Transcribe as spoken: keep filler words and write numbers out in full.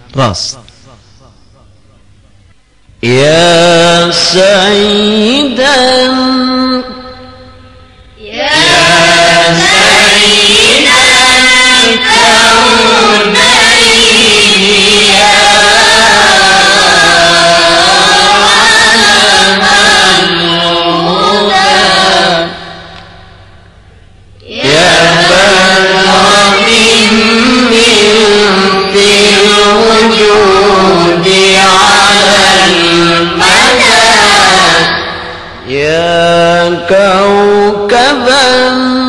راس. يا سيدا يا سيد الكونين يا علم الهدى يا بدر من ملك الوجود على المدى يا كوكبا